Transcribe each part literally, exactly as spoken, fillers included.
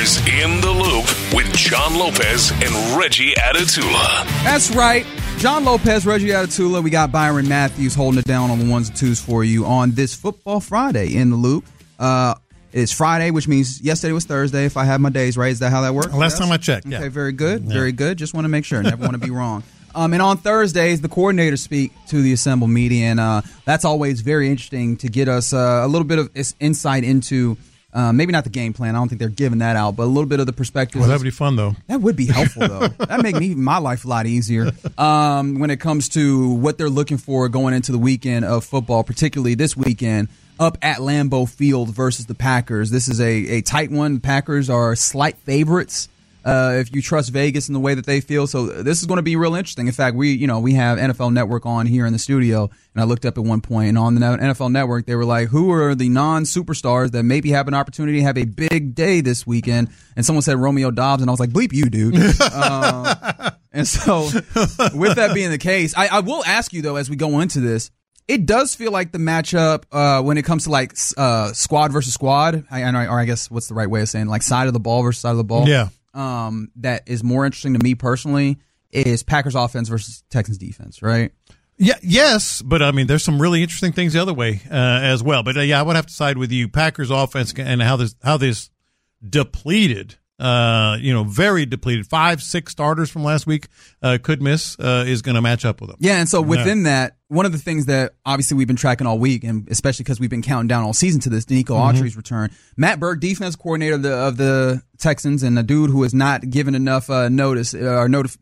is In the Loop with John Lopez and Reggie Atatula. That's right. John Lopez, Reggie Atatula. We got Byron Matthews holding it down on the ones and twos for you on this Football Friday In the Loop. Uh, it's Friday, which means yesterday was Thursday. If I have my days right, is that how that works? Last yes? time I checked, yeah. Okay, very good. Yeah. Very good. Just want to make sure. Never want to be wrong. Um, and on Thursdays, the coordinators speak to the assembled media, and uh, that's always very interesting to get us uh, a little bit of insight into uh, maybe not the game plan. I don't think they're giving that out, but a little bit of the perspective. Well, that would be fun, though. That would be helpful, though. That'd make me my life a lot easier um, when it comes to what they're looking for going into the weekend of football, particularly this weekend up at Lambeau Field versus the Packers. This is a, a tight one. The Packers are slight favorites. Uh, if you trust Vegas in the way that they feel. So this is going to be real interesting. In fact, we, you know, we have N F L Network on here in the studio, and I looked up at one point, and on the N F L Network, they were like, who are the non-superstars that maybe have an opportunity to have a big day this weekend? And someone said Romeo Doubs, and I was like, bleep you, dude. uh, and so with that being the case, I, I will ask you, though, as we go into this, it does feel like the matchup uh, when it comes to like uh, squad versus squad, I, or I guess what's the right way of saying, like side of the ball versus side of the ball. Yeah. Um, that is more interesting to me personally is Packers offense versus Texans defense, right? Yeah, yes, but I mean, there's some really interesting things the other way uh, as well. But uh, yeah, I would have to side with you. Packers offense and how this how this depleted, uh, you know, very depleted. Five, six starters from last week uh, could miss uh, is going to match up with them. Yeah, and so within yeah. that, one of the things that obviously we've been tracking all week, and especially because we've been counting down all season to this, Denico mm-hmm. Autry's return. Matt Burke, defense coordinator of the, of the Texans, and a dude who has not given enough uh, notice uh, or notif-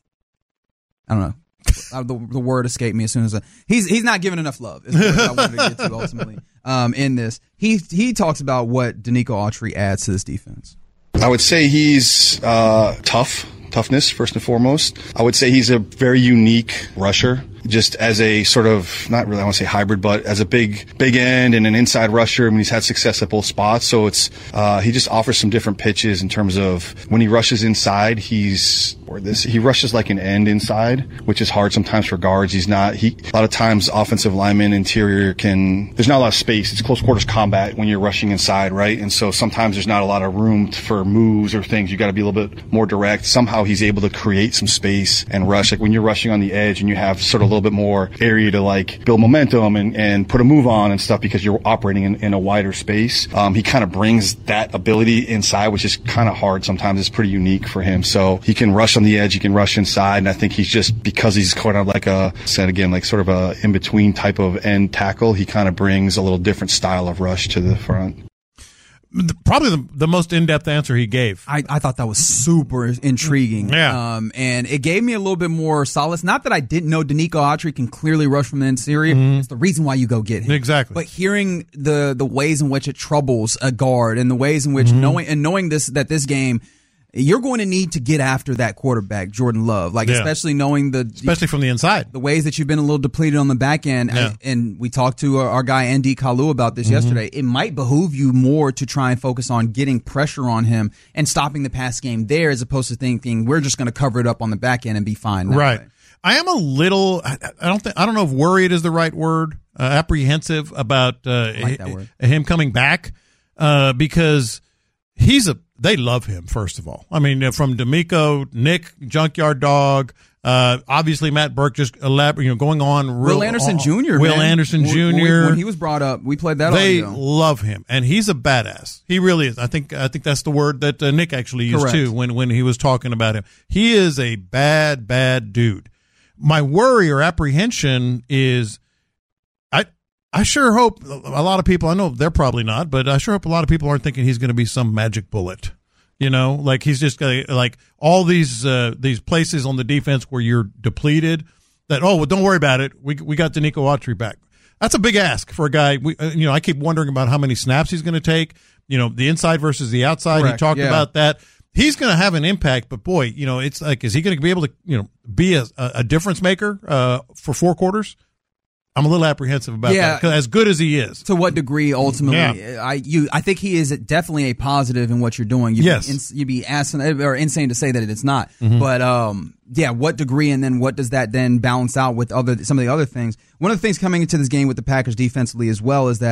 I don't know. the, the word escaped me as soon as I, he's he's not giving enough love. Is what I wanted to get to ultimately um, in this. He he talks about what Denico Autry adds to this defense. I would say he's uh, tough. Toughness, first and foremost. I would say he's a very unique rusher, just as a sort of, not really, I want to say hybrid, but as a big, big end and an inside rusher. I mean, he's had success at both spots. So it's, uh, he just offers some different pitches in terms of when he rushes inside, he's, or this, he rushes like an end inside, which is hard sometimes for guards. He's not, he, a lot of times offensive linemen, interior can, there's not a lot of space. It's close quarters combat when you're rushing inside, right? And so sometimes there's not a lot of room for moves or things. You got to be a little bit more direct. Somehow he's able to create some space and rush. Like when you're rushing on the edge and you have sort of a little bit more area to like build momentum and, and put a move on and stuff because you're operating in, in a wider space. Um, he kind of brings that ability inside, which is kind of hard sometimes. It's pretty unique for him. So he can rush on the edge, he can rush inside, and I think he's just, because he's kind of like a, said again, like sort of a in-between type of end tackle, he kind of brings a little different style of rush to the front. Probably the, the most in-depth answer he gave. I, I thought that was super intriguing. Yeah. Um, and it gave me a little bit more solace. Not that I didn't know Denico Autry can clearly rush from the interior. Mm-hmm. It's the reason why you go get him. Exactly. But hearing the the ways in which it troubles a guard and the ways in which mm-hmm. knowing and knowing this that this game, you're going to need to get after that quarterback, Jordan Love. Like, yeah. especially knowing the... Especially from the inside. The ways that you've been a little depleted on the back end. Yeah. And we talked to our, our guy, Andy Kalu, about this mm-hmm. yesterday. It might behoove you more to try and focus on getting pressure on him and stopping the pass game there as opposed to thinking we're just going to cover it up on the back end and be fine. Right. Way. I am a little... I, I don't think... I don't know if worried is the right word. Uh, apprehensive about uh, like that word. him coming back uh, because he's a... They love him, first of all. I mean, from D'Amico, Nick, Junkyard Dog, uh, obviously Matt Burke just elaborate, you know, going on. Real, Will Anderson Junior Will man. Anderson Junior When, we, when he was brought up, we played that. They audio. love him, and he's a badass. He really is. I think. I think that's the word that uh, Nick actually used Correct. too when when he was talking about him. He is a bad, bad dude. My worry or apprehension is, I. I sure hope a lot of people, I know they're probably not, but I sure hope a lot of people aren't thinking he's going to be some magic bullet. You know, like he's just gonna, like all these uh, these places on the defense where you're depleted that, oh, well, don't worry about it. We we got Denico Autry back. That's a big ask for a guy. We, uh, you know, I keep wondering about how many snaps he's going to take. You know, the inside versus the outside. Correct. He talked Yeah. about that. He's going to have an impact, but boy, you know, it's like, is he going to be able to, you know, be a, a difference maker uh, for four quarters? I'm a little apprehensive about Yeah. that, 'cause as good as he is. To what degree, ultimately, Yeah. I you I think he is definitely a positive in what you're doing. You'd Yes. be ins, you'd be asking, or insane to say that it's not. Mm-hmm. But um, yeah, what degree, and then what does that then balance out with other some of the other things? One of the things coming into this game with the Packers defensively as well is that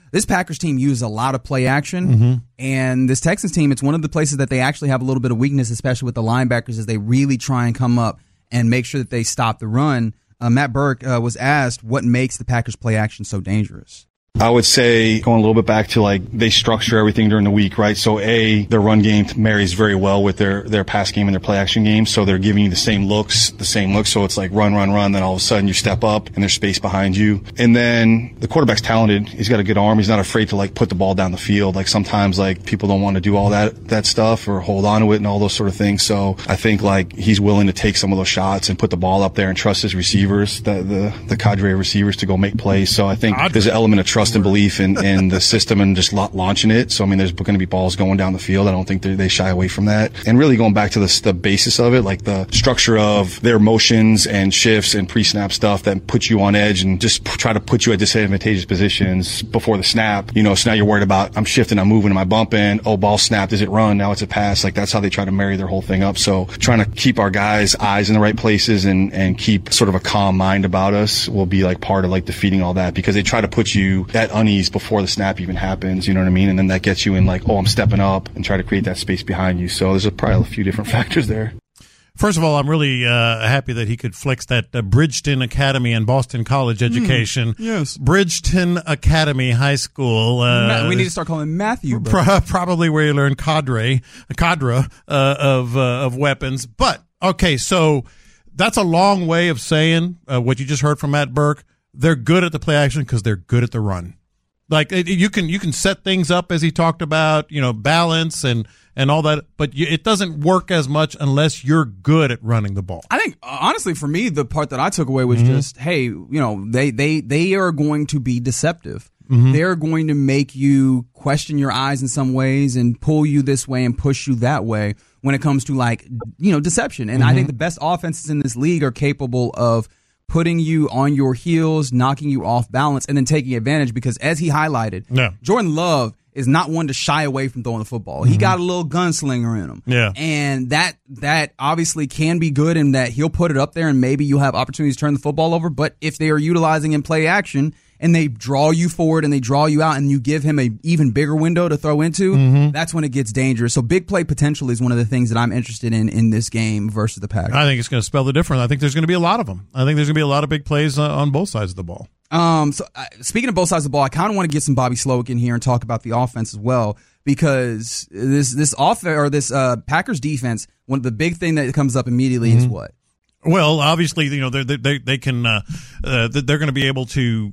this Packers team uses a lot of play action, Mm-hmm. and this Texans team, it's one of the places that they actually have a little bit of weakness, especially with the linebackers, as they really try and come up and make sure that they stop the run. Uh, Matt Burke uh, was asked what makes the Packers play action so dangerous. I would say, going a little bit back to, like, they structure everything during the week, right? So, A, their run game marries very well with their, their pass game and their play action game. So they're giving you the same looks, the same looks. So it's like run, run, run. Then all of a sudden you step up and there's space behind you. And then the quarterback's talented. He's got a good arm. He's not afraid to, like, put the ball down the field. Like, sometimes, like, people don't want to do all that, that stuff or hold on to it and all those sort of things. So I think, like, he's willing to take some of those shots and put the ball up there and trust his receivers, the, the, the cadre of receivers to go make plays. So I think there's an element of trust and belief in, in the system and just launching it. So, I mean, there's going to be balls going down the field. I don't think they shy away from that. And really going back to the, the basis of it, like the structure of their motions and shifts and pre-snap stuff that put you on edge and just p- try to put you at disadvantageous positions before the snap. You know, so now you're worried about, I'm shifting, I'm moving, am I bumping? Oh, ball snapped. Is it run? Now it's a pass. Like, that's how they try to marry their whole thing up. So trying to keep our guys' eyes in the right places and, and keep sort of a calm mind about us will be like part of like defeating all that, because they try to put you at unease before the snap even happens, you know what I mean? And then that gets you in like, oh, I'm stepping up, and try to create that space behind you. So there's a, probably a few different factors there. First of all, I'm really uh, happy that he could flex that uh, Bridgeton Academy and Boston College education. Mm, yes. Bridgeton Academy High School. Uh, we need to start calling him Matthew. Pro- probably where you learn cadre, cadre uh, of uh, of weapons. But, okay, so that's a long way of saying uh, what you just heard from Matt Burke. They're good at the play action because they're good at the run. Like, you can you can set things up, as he talked about, you know, balance and, and all that, but you, it doesn't work as much unless you're good at running the ball. I think, honestly, for me, the part that I took away was mm-hmm. just, hey, you know, they, they, they are going to be deceptive. Mm-hmm. They're going to make you question your eyes in some ways and pull you this way and push you that way when it comes to, like, you know, deception. And mm-hmm. I think the best offenses in this league are capable of putting you on your heels, knocking you off balance, and then taking advantage, because as he highlighted, yeah. Jordan Love is not one to shy away from throwing the football. Mm-hmm. He got a little gunslinger in him. Yeah. And that that obviously can be good in that he'll put it up there and maybe you'll have opportunities to turn the football over. But if they are utilizing in play action and they draw you forward and they draw you out and you give him a even bigger window to throw into, mm-hmm. that's when it gets dangerous. So big play potential is one of the things that I'm interested in in this game versus the Packers. I think it's going to spell the difference. I think there's going to be a lot of them. I think there's going to be a lot of big plays uh, on both sides of the ball. Um, so uh, speaking of both sides of the ball, I kind of want to get some Bobby Slowick in here and talk about the offense as well, because this this off or this uh, Packers defense, one of the big thing that comes up immediately mm-hmm. is what? Well, obviously, you know, they they they can uh, uh, they're going to be able to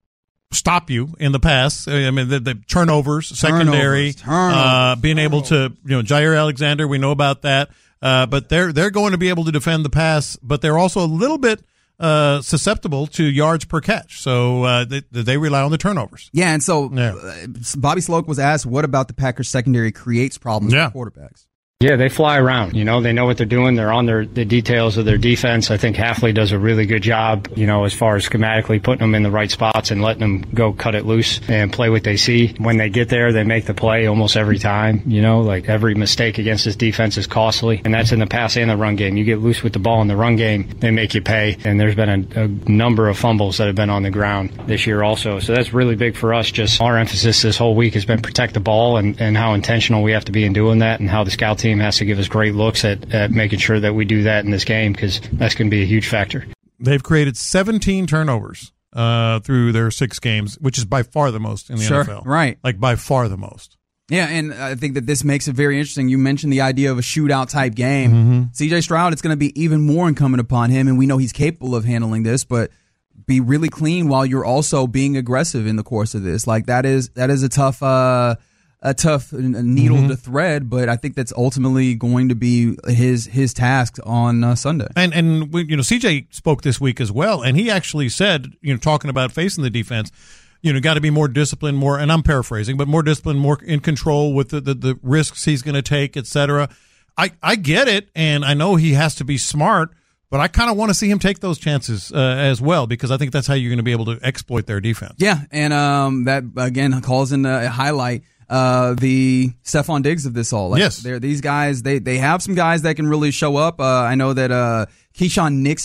stop you in the pass. I mean, the, the turnovers, secondary, turnovers, turnovers, uh, being able to, you know, Jair Alexander, we know about that. Uh, but they're they're going to be able to defend the pass, but they're also a little bit uh, susceptible to yards per catch. So uh, they, they rely on the turnovers. Yeah, and so yeah. Uh, Bobby Slowick was asked, what about the Packers secondary creates problems yeah. for quarterbacks? Yeah, they fly around. You know, they know what they're doing. They're on their the details of their defense. I think Hafley does a really good job, you know, as far as schematically putting them in the right spots and letting them go cut it loose and play what they see. When they get there, they make the play almost every time. You know, like every mistake against this defense is costly, and that's in the pass and the run game. You get loose with the ball in the run game, they make you pay. And there's been a, a number of fumbles that have been on the ground this year also. So that's really big for us. Just our emphasis this whole week has been protect the ball and, and how intentional we have to be in doing that, and how the scout team has to give us great looks at, at making sure that we do that in this game, because that's going to be a huge factor. They've created seventeen turnovers uh, through their six games, which is by far the most in the sure, N F L. Right. Like by far the most. Yeah, and I think that this makes it very interesting. You mentioned the idea of a shootout type game. Mm-hmm. C J Stroud, it's going to be even more incumbent upon him, and we know he's capable of handling this, but be really clean while you're also being aggressive in the course of this. Like that is that is a tough uh a tough needle mm-hmm. to thread, but I think that's ultimately going to be his his task on uh, Sunday. And and we, you know, C J spoke this week as well, and he actually said, you know, talking about facing the defense, you know, got to be more disciplined, more, and I'm paraphrasing, but more disciplined, more in control with the the, the risks he's going to take, et cetera. I I get it, and I know he has to be smart, but I kind of want to see him take those chances uh, as well, because I think that's how you're going to be able to exploit their defense. Yeah, and um, that again calls in a highlight. Uh, the Stephon Diggs of this all. Like, yes. They're, these guys, they, they have some guys that can really show up. Uh, I know that, uh, Keyshawn Nixon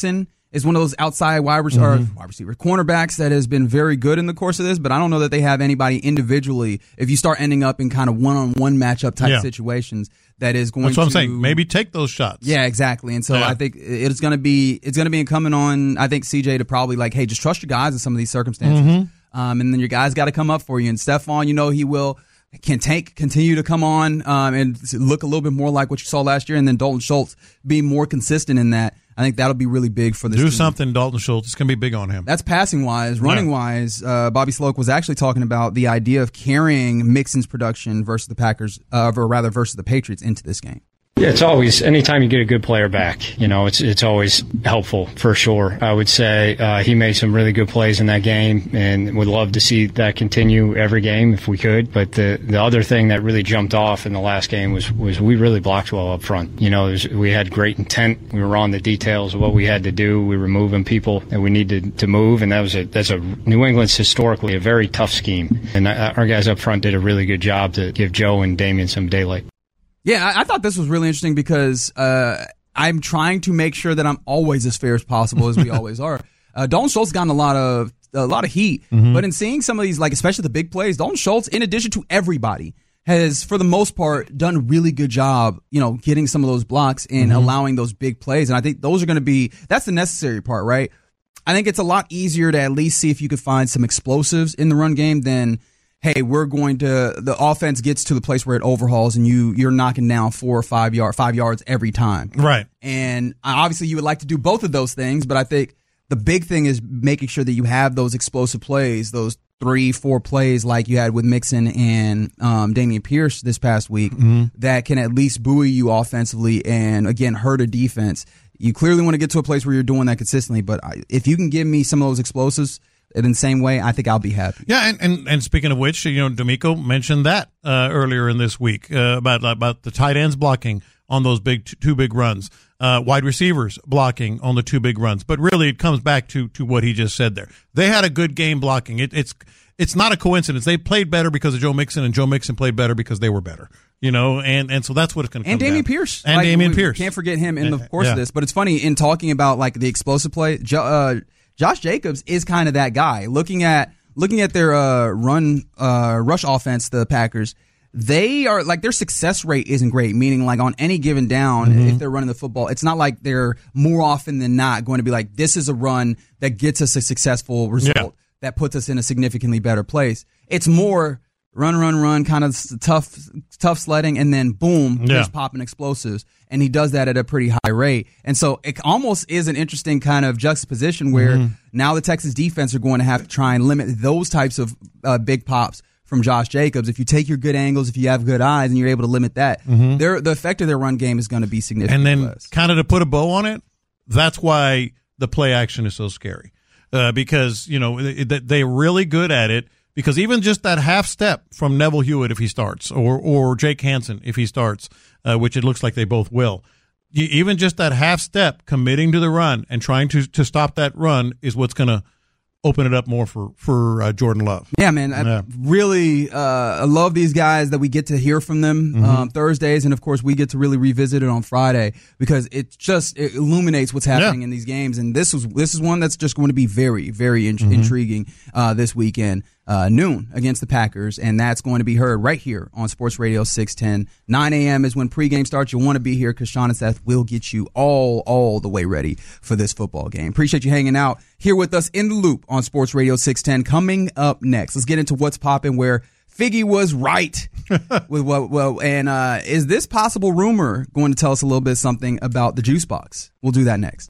is one of those outside wide, re- mm-hmm. or wide receiver cornerbacks that has been very good in the course of this, but I don't know that they have anybody individually. If you start ending up in kind of one-on-one matchup type yeah. situations, that is going That's what to, I'm saying. Maybe take those shots. Yeah, exactly. And so yeah. I think it's going to be it's going to be incumbent on I think C J to probably like, hey, just trust your guys in some of these circumstances, mm-hmm. um, and then your guys got to come up for you. And Stephon, you know, he will. Can Tank continue to come on um, and look a little bit more like what you saw last year, and then Dalton Schultz be more consistent in that. I think that'll be really big for this Do team. something, Dalton Schultz. It's going to be big on him. That's passing-wise. Running-wise, uh, Bobby Sloak was actually talking about the idea of carrying Mixon's production versus the Packers, uh, or rather versus the Patriots into this game. Yeah, it's always, anytime you get a good player back, you know, it's it's always helpful for sure. I would say uh, he made some really good plays in that game and would love to see that continue every game if we could. But the the other thing that really jumped off in the last game was, was we really blocked well up front. You know, was, we had great intent. We were on the details of what we had to do. We were moving people that we needed to move, and that was a that's a New England's historically a very tough scheme. And our guys up front did a really good job to give Joe and Damian some daylight. Yeah, I, I thought this was really interesting because uh, I'm trying to make sure that I'm always as fair as possible, as we always are. Uh, Dalton Schultz gotten a lot of a lot of heat, mm-hmm. but in seeing some of these, like especially the big plays, Dalton Schultz, in addition to everybody, has for the most part done a really good job, you know, getting some of those blocks and mm-hmm. allowing those big plays. And I think those are going to be that's the necessary part, right? I think it's a lot easier to at least see if you could find some explosives in the run game than. Hey, we're going to the offense gets to the place where it overhauls and you you're knocking down four or five yard five yards every time. Right. And obviously you would like to do both of those things, but I think the big thing is making sure that you have those explosive plays, those three, four plays like you had with Mixon and um, Dameon Pierce this past week mm-hmm. that can at least buoy you offensively and again hurt a defense. You clearly want to get to a place where you're doing that consistently, but if you can give me some of those explosives in the same way, I think I'll be happy. Yeah, and, and, and speaking of which, you know, D'Amico mentioned that uh, earlier in this week uh, about about the tight ends blocking on those big two big runs, uh, wide receivers blocking on the two big runs. But really, it comes back to to what he just said there. They had a good game blocking. It, it's it's not a coincidence. They played better because of Joe Mixon, and Joe Mixon played better because they were better. You know, and, and so that's what it's going to come and Dameon down. Pierce and like, Dameon Pierce. Can't forget him in the course yeah. of this. But it's funny in talking about like the explosive play. Uh, Josh Jacobs is kind of that guy. Looking at looking at their uh, run uh, rush offense, the Packers, they are like their success rate isn't great. Meaning, like on any given down, mm-hmm. if they're running the football, it's not like they're more often than not going to be like this is a run that gets us a successful result yeah. that puts us in a significantly better place. It's more run, run, run, kind of tough, tough sledding, and then boom, yeah. just popping explosives. And he does that at a pretty high rate. And so it almost is an interesting kind of juxtaposition where mm-hmm. now the Texas defense are going to have to try and limit those types of uh, big pops from Josh Jacobs. If you take your good angles, if you have good eyes, and you're able to limit that, mm-hmm. their, the effect of their run game is going to be significant. And then less. kind of to put a bow on it, that's why the play action is so scary. Uh, because, you know, they, they're really good at it. Because even just that half step from Neville Hewitt if he starts, or or Jake Hansen if he starts, uh, which it looks like they both will, you, even just that half step committing to the run and trying to to stop that run is what's going to open it up more for for uh, Jordan Love. Yeah, man. I yeah. really uh, I love these guys that we get to hear from them mm-hmm. um, Thursdays, and of course we get to really revisit it on Friday because it just it illuminates what's happening yeah. in these games. And this was this is one that's just going to be very very in- mm-hmm. intriguing uh, this weekend. Uh, noon against the Packers, and that's going to be heard right here on Sports Radio six ten. nine a.m. is when pregame starts. You'll want to be here because Sean and Seth will get you all, all the way ready for this football game. Appreciate you hanging out here with us in the loop on Sports Radio six ten. Coming up next, let's get into what's popping where Figgy was right with what, well, and uh, is this possible rumor going to tell us a little bit something about the juice box? We'll do that next.